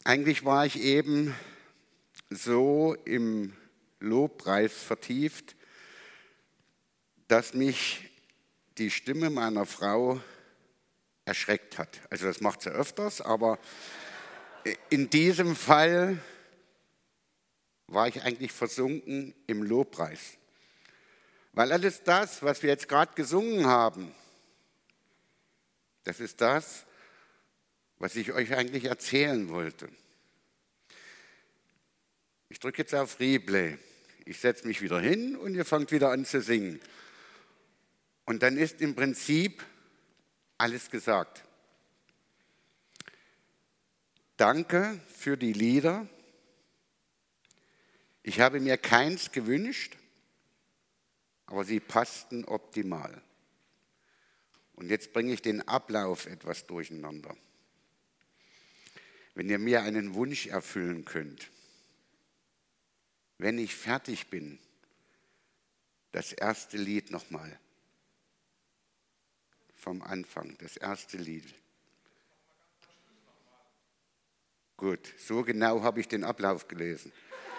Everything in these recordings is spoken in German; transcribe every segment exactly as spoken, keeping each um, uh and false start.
Eigentlich war ich eben so im Lobpreis vertieft, dass mich die Stimme meiner Frau erschreckt hat. Also das macht sie öfters, aber in diesem Fall war ich eigentlich versunken im Lobpreis. Weil alles das, was wir jetzt gerade gesungen haben, das ist das, was ich euch eigentlich erzählen wollte. Ich drücke jetzt auf Replay. Ich setze mich wieder hin und ihr fangt wieder an zu singen. Und dann ist im Prinzip alles gesagt. Danke für die Lieder. Ich habe mir keins gewünscht, aber sie passten optimal. Und jetzt bringe ich den Ablauf etwas durcheinander. Wenn ihr mir einen Wunsch erfüllen könnt, wenn ich fertig bin, das erste Lied nochmal. Vom Anfang, das erste Lied. Gut, so genau habe ich den Ablauf gelesen.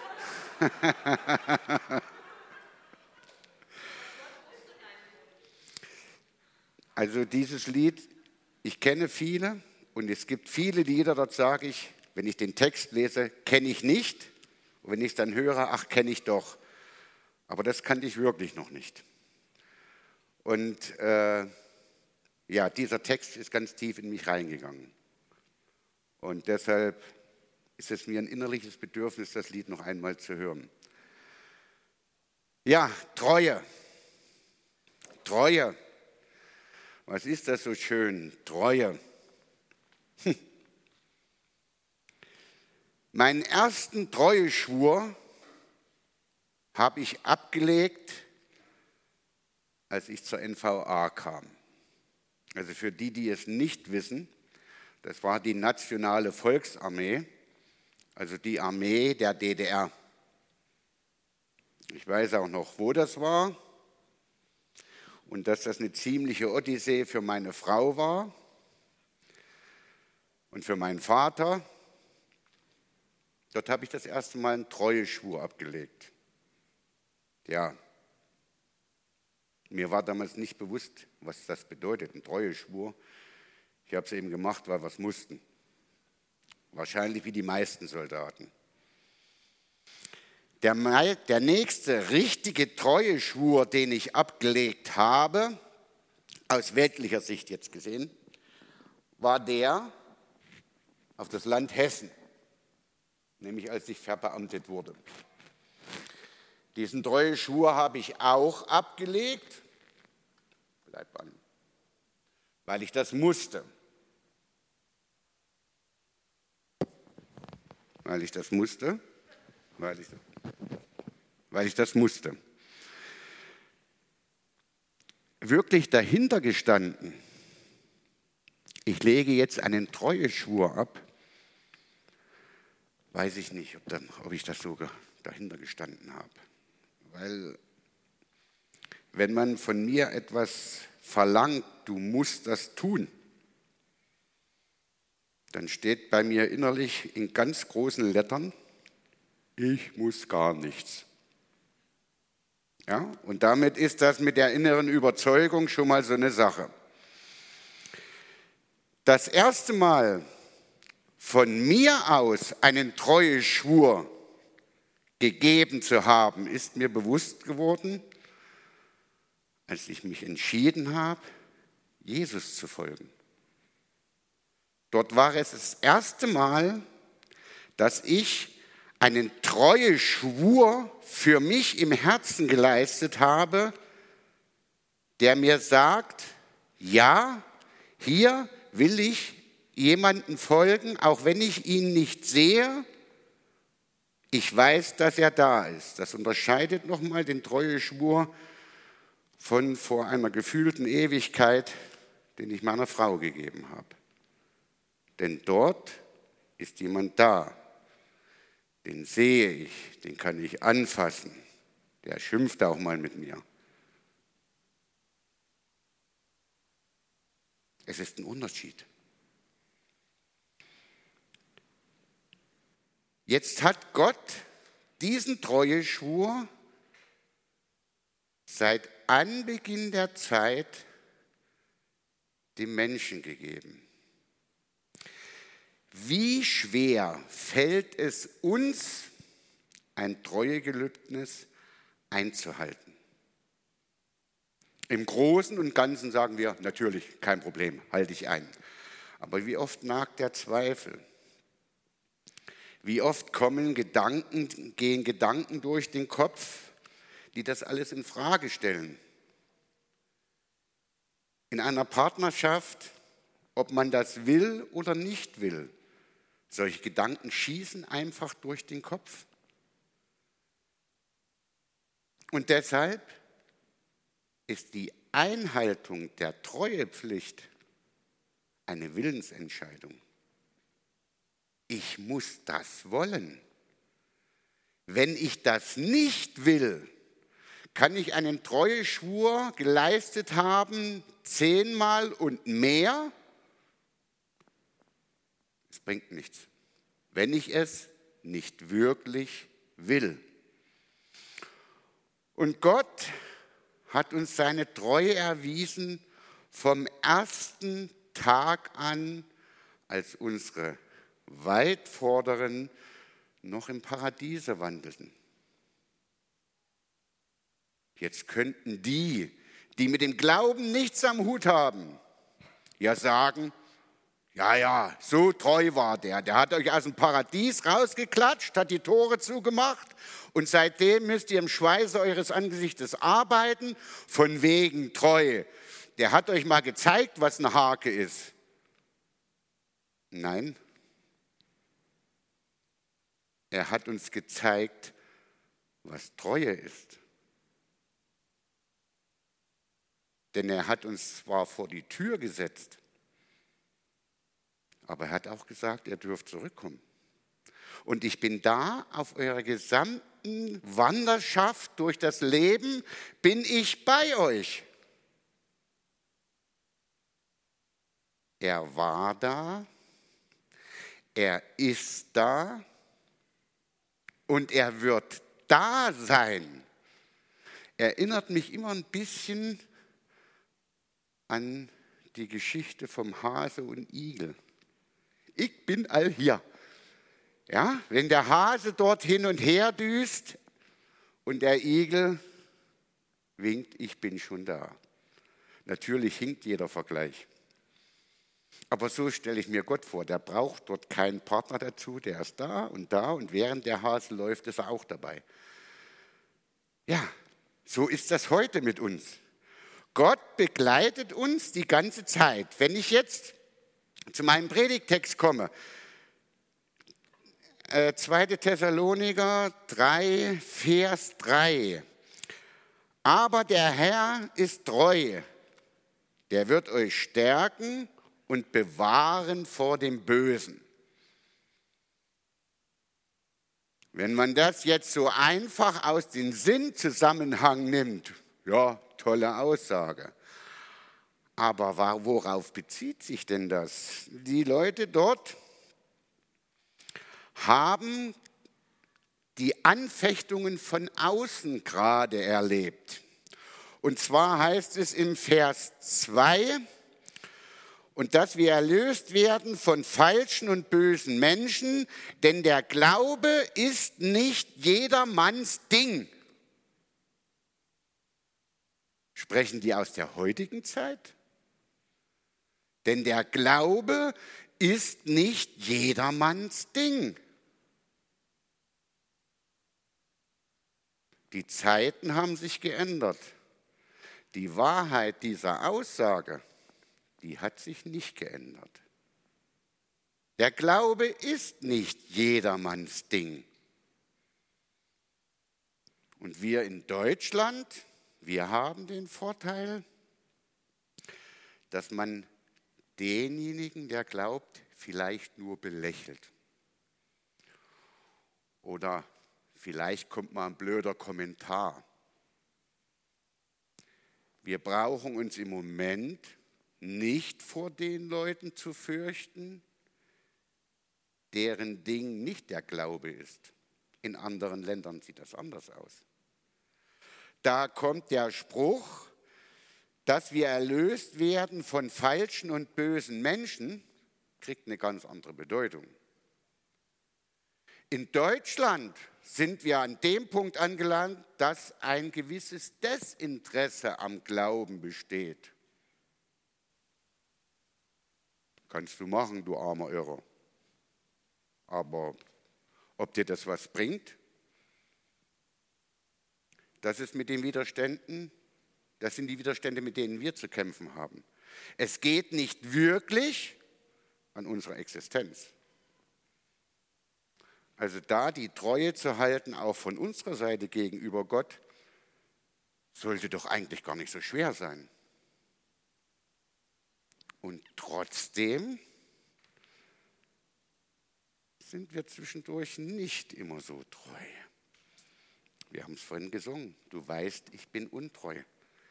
Also dieses Lied, ich kenne viele und es gibt viele Lieder, dort sage ich, wenn ich den Text lese, kenne ich nicht. Und wenn ich es dann höre, ach, kenne ich doch. Aber das kannte ich wirklich noch nicht. Und äh, ja, dieser Text ist ganz tief in mich reingegangen. Und deshalb ist es mir ein innerliches Bedürfnis, das Lied noch einmal zu hören. Ja, Treue. Treue. Was ist das so schön? Treue. Hm. Meinen ersten Treueschwur habe ich abgelegt, als ich zur N V A kam. Also für die, die es nicht wissen, das war die Nationale Volksarmee, also die Armee der D D R. Ich weiß auch noch, wo das war und dass das eine ziemliche Odyssee für meine Frau war und für meinen Vater. Dort habe ich das erste Mal einen Treueschwur abgelegt. Ja, mir war damals nicht bewusst, was das bedeutet, ein Treueschwur. Ich habe es eben gemacht, weil wir es mussten. Wahrscheinlich wie die meisten Soldaten. Der, der nächste richtige Treueschwur, den ich abgelegt habe, aus weltlicher Sicht jetzt gesehen, war der auf das Land Hessen, nämlich als ich verbeamtet wurde. Diesen Treueschwur habe ich auch abgelegt, bleib an, weil ich das musste. Weil ich das musste, weil ich, weil ich das musste. Wirklich dahinter gestanden, ich lege jetzt einen Treueschwur ab, weiß ich nicht, ob, dann, ob ich das so dahinter gestanden habe. Weil wenn man von mir etwas verlangt, du musst das tun, dann steht bei mir innerlich in ganz großen Lettern, ich muss gar nichts. Ja, und damit ist das mit der inneren Überzeugung schon mal so eine Sache. Das erste Mal von mir aus einen Treueschwur gegeben zu haben, ist mir bewusst geworden, als ich mich entschieden habe, Jesus zu folgen. Dort war es das erste Mal, dass ich einen Treueschwur für mich im Herzen geleistet habe, der mir sagt, ja, hier will ich jemanden folgen, auch wenn ich ihn nicht sehe. Ich weiß, dass er da ist. Das unterscheidet nochmal den Treueschwur von vor einer gefühlten Ewigkeit, den ich meiner Frau gegeben habe. Denn dort ist jemand da. Den sehe ich, den kann ich anfassen. Der schimpft auch mal mit mir. Es ist ein Unterschied. Jetzt hat Gott diesen Treueschwur seit Anbeginn der Zeit dem Menschen gegeben. Wie schwer fällt es uns, ein Treuegelübnis einzuhalten? Im Großen und Ganzen sagen wir, natürlich, kein Problem, halte ich ein. Aber wie oft nagt der Zweifel? Wie oft kommen Gedanken, gehen Gedanken durch den Kopf, die das alles in Frage stellen? In einer Partnerschaft, ob man das will oder nicht will, solche Gedanken schießen einfach durch den Kopf. Und deshalb ist die Einhaltung der Treuepflicht eine Willensentscheidung. Ich muss das wollen. Wenn ich das nicht will, kann ich einen Treueschwur geleistet haben, zehnmal und mehr. Es bringt nichts, wenn ich es nicht wirklich will. Und Gott hat uns seine Treue erwiesen vom ersten Tag an, als unsere Waldvorderen noch im Paradiese wandelten. Jetzt könnten die, die mit dem Glauben nichts am Hut haben, ja sagen, ja, ja, so treu war der. Der hat euch aus dem Paradies rausgeklatscht, hat die Tore zugemacht und seitdem müsst ihr im Schweiße eures Angesichtes arbeiten, von wegen treu. Der hat euch mal gezeigt, was eine Hake ist. Nein, er hat uns gezeigt, was Treue ist. Denn er hat uns zwar vor die Tür gesetzt, aber er hat auch gesagt, ihr dürft zurückkommen. Und ich bin da auf eurer gesamten Wanderschaft durch das Leben, bin ich bei euch. Er war da, er ist da und er wird da sein. Erinnert mich immer ein bisschen an die Geschichte vom Hase und Igel. Ich bin all hier. Ja, wenn der Hase dort hin und her düst und der Igel winkt, ich bin schon da. Natürlich hinkt jeder Vergleich. Aber so stelle ich mir Gott vor, der braucht dort keinen Partner dazu, der ist da und da und während der Hase läuft, ist er auch dabei. Ja, so ist das heute mit uns. Gott begleitet uns die ganze Zeit. Wenn ich jetzt zu meinem Predigtext komme, äh, zweiter Thessaloniker drei, Vers drei. Aber der Herr ist treu, der wird euch stärken und bewahren vor dem Bösen. Wenn man das jetzt so einfach aus dem Sinnzusammenhang nimmt, ja, tolle Aussage. Aber worauf bezieht sich denn das? Die Leute dort haben die Anfechtungen von außen gerade erlebt. Und zwar heißt es im Vers zwei, und dass wir erlöst werden von falschen und bösen Menschen, denn der Glaube ist nicht jedermanns Ding. Sprechen die aus der heutigen Zeit? Denn der Glaube ist nicht jedermanns Ding. Die Zeiten haben sich geändert. Die Wahrheit dieser Aussage, die hat sich nicht geändert. Der Glaube ist nicht jedermanns Ding. Und wir in Deutschland, wir haben den Vorteil, dass man denjenigen, der glaubt, vielleicht nur belächelt. Oder vielleicht kommt mal ein blöder Kommentar. Wir brauchen uns im Moment nicht vor den Leuten zu fürchten, deren Ding nicht der Glaube ist. In anderen Ländern sieht das anders aus. Da kommt der Spruch, dass wir erlöst werden von falschen und bösen Menschen, kriegt eine ganz andere Bedeutung. In Deutschland sind wir an dem Punkt angelangt, dass ein gewisses Desinteresse am Glauben besteht. Kannst du machen, du armer Irrer. Aber ob dir das was bringt, das ist mit den Widerständen, das sind die Widerstände, mit denen wir zu kämpfen haben. Es geht nicht wirklich an unsere Existenz. Also da die Treue zu halten, auch von unserer Seite gegenüber Gott, sollte doch eigentlich gar nicht so schwer sein. Und trotzdem sind wir zwischendurch nicht immer so treu. Wir haben es vorhin gesungen. Du weißt, ich bin untreu.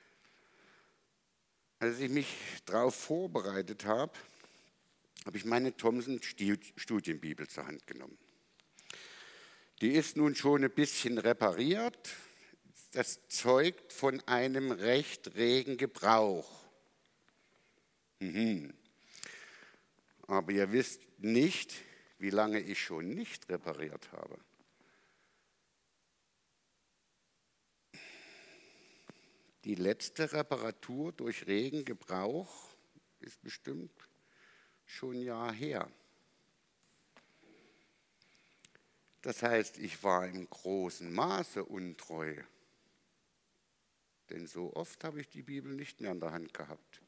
Als ich mich darauf vorbereitet habe, habe ich meine Thomson-Studienbibel zur Hand genommen. Die ist nun schon ein bisschen repariert. Das zeugt von einem recht regen Gebrauch. Mhm. Aber ihr wisst nicht, wie lange ich schon nicht repariert habe. Die letzte Reparatur durch regen Gebrauch ist bestimmt schon ein Jahr her. Das heißt, ich war im großen Maße untreu. Denn so oft habe ich die Bibel nicht mehr in der Hand gehabt.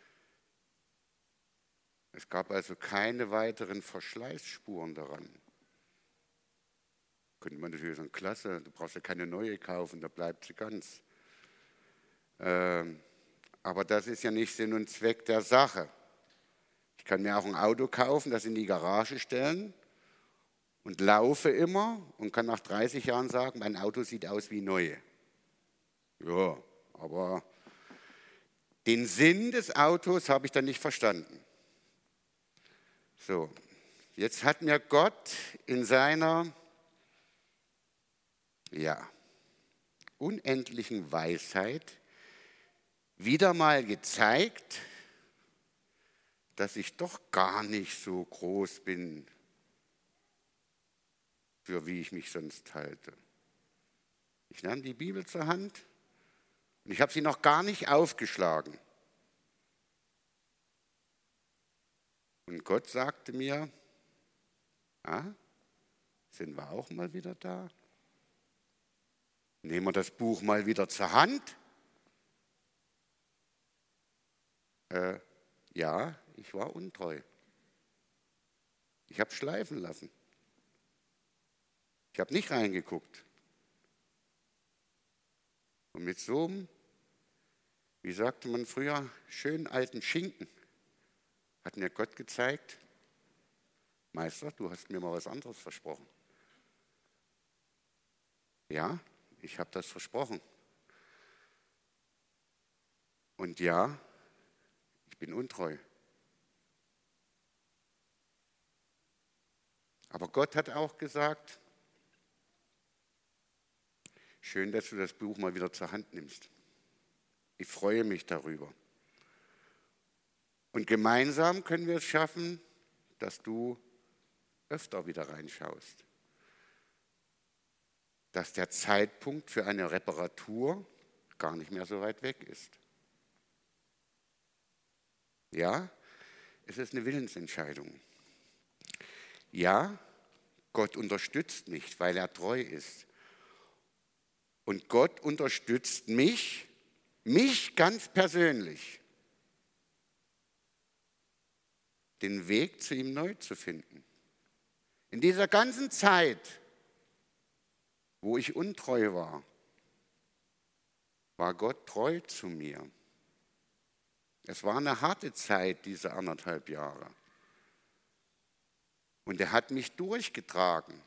Es gab also keine weiteren Verschleißspuren daran. Könnte man natürlich sagen, klasse, du brauchst ja keine neue kaufen, da bleibt sie ganz. Ähm, aber das ist ja nicht Sinn und Zweck der Sache. Ich kann mir auch ein Auto kaufen, das in die Garage stellen und laufe immer und kann nach dreißig Jahren sagen, mein Auto sieht aus wie neu. Ja, aber den Sinn des Autos habe ich dann nicht verstanden. So, jetzt hat mir Gott in seiner, ja, unendlichen Weisheit wieder mal gezeigt, dass ich doch gar nicht so groß bin, für wie ich mich sonst halte. Ich nahm die Bibel zur Hand und ich habe sie noch gar nicht aufgeschlagen. Und Gott sagte mir, ah, sind wir auch mal wieder da? Nehmen wir das Buch mal wieder zur Hand? Äh, ja, ich war untreu. Ich habe schleifen lassen. Ich habe nicht reingeguckt. Und mit so einem, wie sagte man früher, schönen alten Schinken, hat mir Gott gezeigt, Meister, du hast mir mal was anderes versprochen. Ja, ich habe das versprochen. Und ja, ich bin untreu. Aber Gott hat auch gesagt, schön, dass du das Buch mal wieder zur Hand nimmst. Ich freue mich darüber. Und gemeinsam können wir es schaffen, dass du öfter wieder reinschaust. Dass der Zeitpunkt für eine Reparatur gar nicht mehr so weit weg ist. Ja, es ist eine Willensentscheidung. Ja, Gott unterstützt mich, weil er treu ist. Und Gott unterstützt mich, mich ganz persönlich, den Weg zu ihm neu zu finden. In dieser ganzen Zeit, wo ich untreu war, war Gott treu zu mir. Es war eine harte Zeit, diese anderthalb Jahre. Und er hat mich durchgetragen.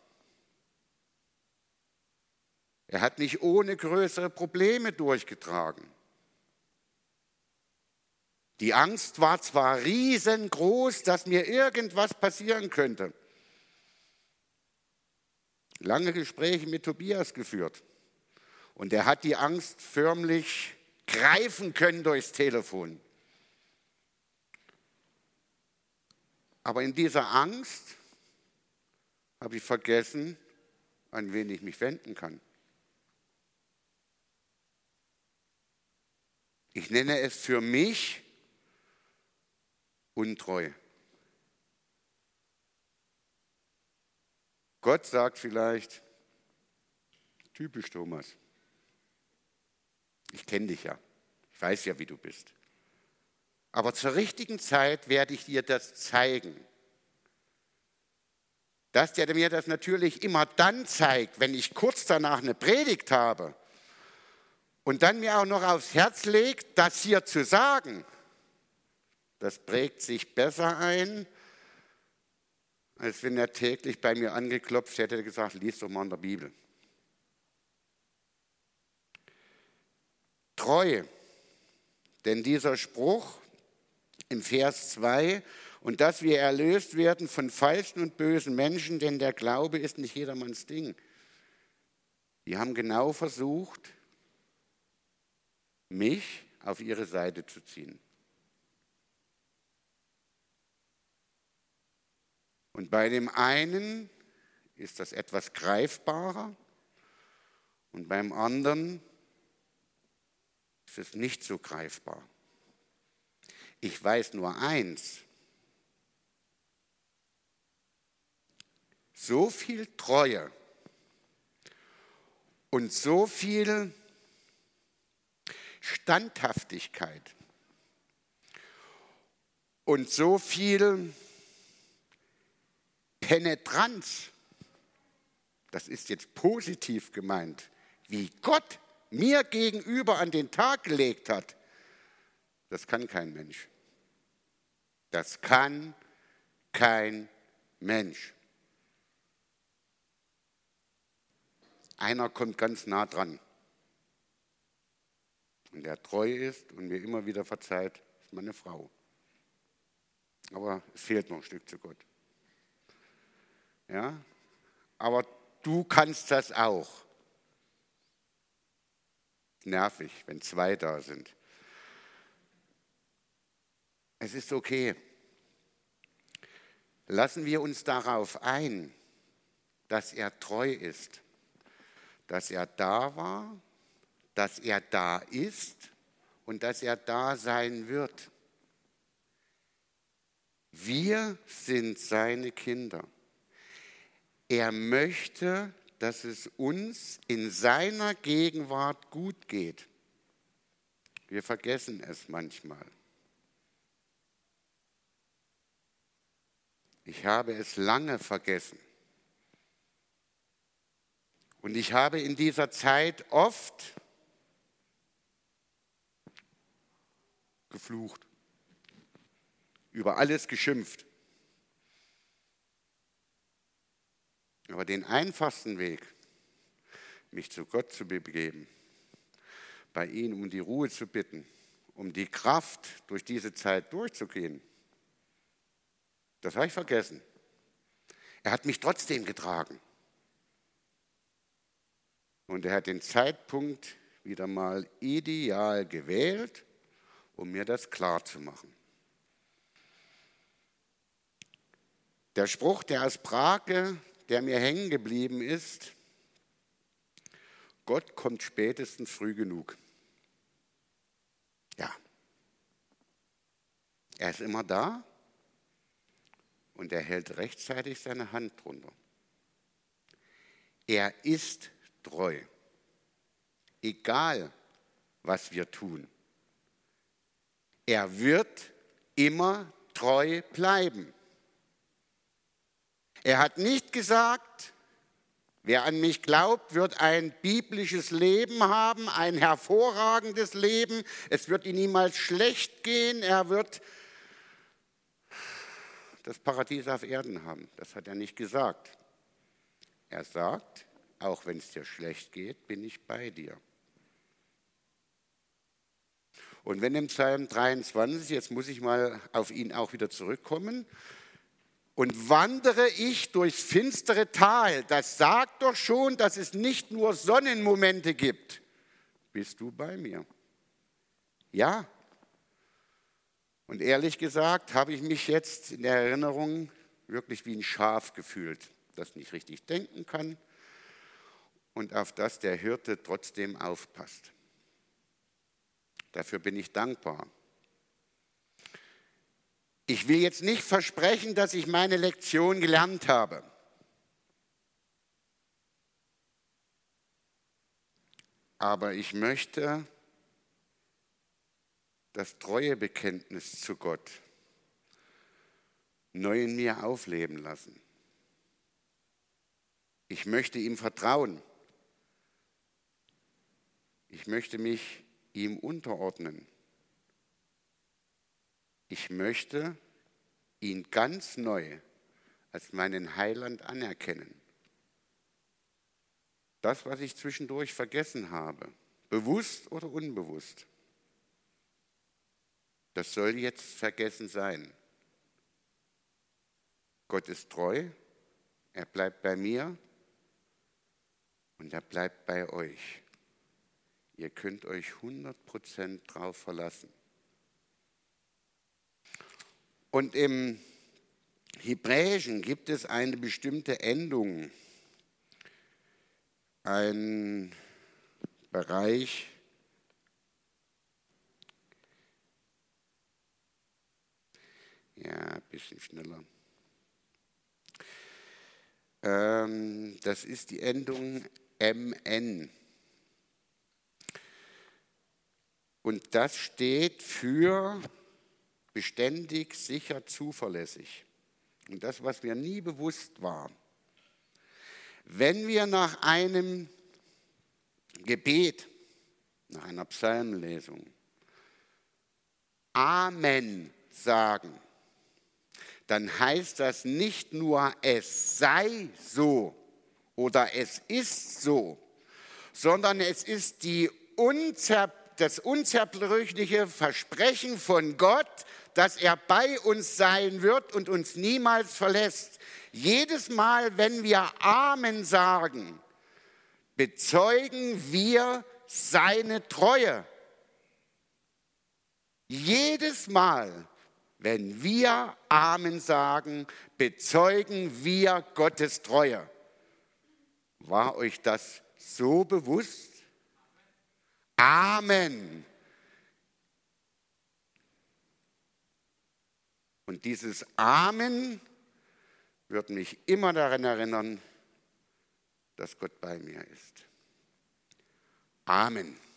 Er hat mich ohne größere Probleme durchgetragen. Die Angst war zwar riesengroß, dass mir irgendwas passieren könnte. lange Gespräche mit Tobias geführt. Und er hat die Angst förmlich greifen können durchs Telefon. Aber in dieser Angst habe ich vergessen, an wen ich mich wenden kann. Ich nenne es für mich untreu. Gott sagt vielleicht, typisch Thomas, ich kenne dich ja, ich weiß ja, wie du bist. Aber zur richtigen Zeit werde ich dir das zeigen. Dass der mir das natürlich immer dann zeigt, wenn ich kurz danach eine Predigt habe und dann mir auch noch aufs Herz legt, das hier zu sagen, das prägt sich besser ein, als wenn er täglich bei mir angeklopft hätte und gesagt, lies doch mal in der Bibel. Treu, denn dieser Spruch im Vers zwei, und dass wir erlöst werden von falschen und bösen Menschen, denn der Glaube ist nicht jedermanns Ding. Die haben genau versucht, mich auf ihre Seite zu ziehen. Und bei dem einen ist das etwas greifbarer und beim anderen ist es nicht so greifbar. Ich weiß nur eins: So viel Treue und so viel Standhaftigkeit und so viel Penetranz, das ist jetzt positiv gemeint, wie Gott mir gegenüber an den Tag gelegt hat, das kann kein Mensch. Das kann kein Mensch. Einer kommt ganz nah dran. Und der treu ist und mir immer wieder verzeiht, ist meine Frau. Aber es fehlt noch ein Stück zu Gott. Ja? Aber du kannst das auch. Nervig, wenn zwei da sind. Es ist okay. Lassen wir uns darauf ein, dass er treu ist, dass er da war, dass er da ist und dass er da sein wird. Wir sind seine Kinder. Er möchte, dass es uns in seiner Gegenwart gut geht. Wir vergessen es manchmal. Ich habe es lange vergessen. Und ich habe in dieser Zeit oft geflucht, über alles geschimpft. Aber den einfachsten Weg, mich zu Gott zu begeben, bei ihm um die Ruhe zu bitten, um die Kraft durch diese Zeit durchzugehen, das habe ich vergessen. Er hat mich trotzdem getragen. Und er hat den Zeitpunkt wieder mal ideal gewählt, um mir das klar zu machen. Der Spruch, der aus Prag, der mir hängen geblieben ist: Gott kommt spätestens früh genug. Ja, er ist immer da und er hält rechtzeitig seine Hand drunter. Er ist treu, egal was wir tun. Er wird immer treu bleiben. Er hat nicht gesagt, wer an mich glaubt, wird ein biblisches Leben haben, ein hervorragendes Leben. Es wird ihm niemals schlecht gehen. Er wird das Paradies auf Erden haben. Das hat er nicht gesagt. Er sagt, auch wenn es dir schlecht geht, bin ich bei dir. Und wenn im Psalm dreiundzwanzig, jetzt muss ich mal auf ihn auch wieder zurückkommen, Und wandere ich durchs finstere Tal, das sagt doch schon, dass es nicht nur Sonnenmomente gibt. Bist du bei mir? Ja. Und ehrlich gesagt habe ich mich jetzt in der Erinnerung wirklich wie ein Schaf gefühlt, das nicht richtig denken kann und auf das der Hirte trotzdem aufpasst. Dafür bin ich dankbar. Ich will jetzt nicht versprechen, dass ich meine Lektion gelernt habe. Aber ich möchte das Treuebekenntnis zu Gott neu in mir aufleben lassen. Ich möchte ihm vertrauen. Ich möchte mich ihm unterordnen. Ich möchte ihn ganz neu als meinen Heiland anerkennen. Das, was ich zwischendurch vergessen habe, bewusst oder unbewusst, das soll jetzt vergessen sein. Gott ist treu, er bleibt bei mir und er bleibt bei euch. Ihr könnt euch hundert Prozent drauf verlassen. Und im Hebräischen gibt es eine bestimmte Endung, ein Bereich, ja, ein bisschen schneller. Ähm, das ist die Endung M N. Und das steht für beständig, sicher, zuverlässig. Und das, was mir nie bewusst war. Wenn wir nach einem Gebet, nach einer Psalmenlesung, Amen sagen, dann heißt das nicht nur, es sei so oder es ist so, sondern es ist die unzer, das unzerbrüchliche Versprechen von Gott, dass er bei uns sein wird und uns niemals verlässt. Jedes Mal, wenn wir Amen sagen, bezeugen wir seine Treue. Jedes Mal, wenn wir Amen sagen, bezeugen wir Gottes Treue. War euch das so bewusst? Amen. Und dieses Amen wird mich immer daran erinnern, dass Gott bei mir ist. Amen.